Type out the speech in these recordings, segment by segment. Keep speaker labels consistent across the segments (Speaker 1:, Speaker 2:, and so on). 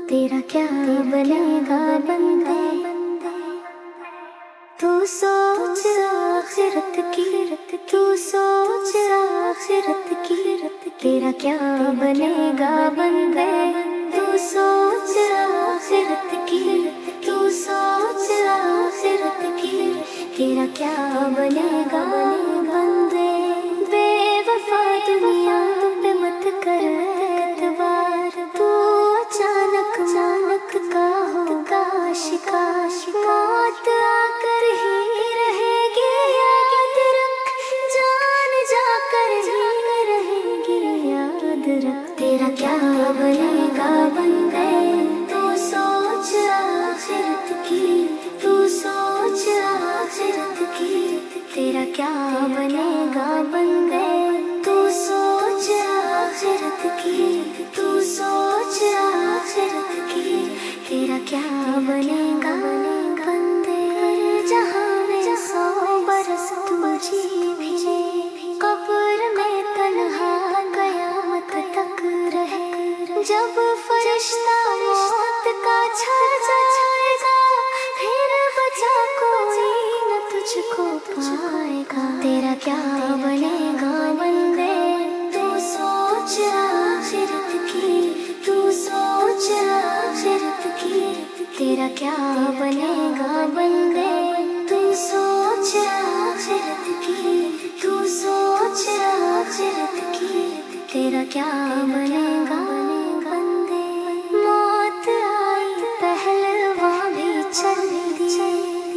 Speaker 1: तेरा क्या बनेगा बंदे, तू सोच आखिरत की, तू सोच आखिरत की। तेरा क्या बनेगा बंदे, तू सोच आखिरत की, तू सोच आखिरत की। तेरा क्या बनेगा बंदे, बेवफा दुनिया पे मत कर एतबार, तू अचानक मौत का होगा शिकार। मौत आकर ही रहेगी याद रख, जान जाकर ही रहेगी याद रख। तेरा क्या बनेगा बंदे, तू सोच आखिरत की, तू सोच आखिरत की। तेरा क्या बनेगा बंदे, तू सोच आखिरत की, तू सोच आखिरत की। तेरा क्या बनेगा बंदे, जहाँ में 100 बरस तू जी भी ले, कब्र में तन्हा कयामत तक रहे। जब फरिश्ता मौत का छा जाएगा, फिर बचा कोई न तुझको पाएगा। तेरा क्या बनेगा बंदे, तू सोच आखिरत की, तू सोच आखिरत की। तेरा क्या बनेगा बंदे, तू सोच आखिरत की, तू सोच आखिरत की। तेरा क्या बनेगा बंदे। मौत आई पहलवान भी चल दिए,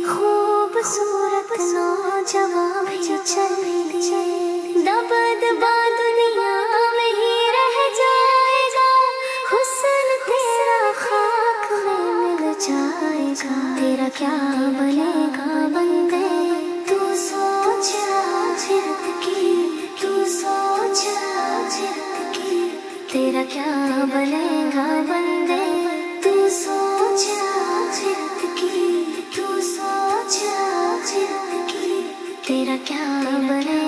Speaker 1: खूबसूरत नौजवान भी चल दिए। दब दबा दुनिया में ही रह जाएगा, हुस्न तेरा खाक में मिल जाएगा। तेरा क्या बनेगा बंदे, तू सोच आखिरत की, तू सोच आखिरत की। तेरा क्या बनेगा बंदे, तू सोच आखिरत की, तू सोच आखिरत की। तेरा क्या बनेगा।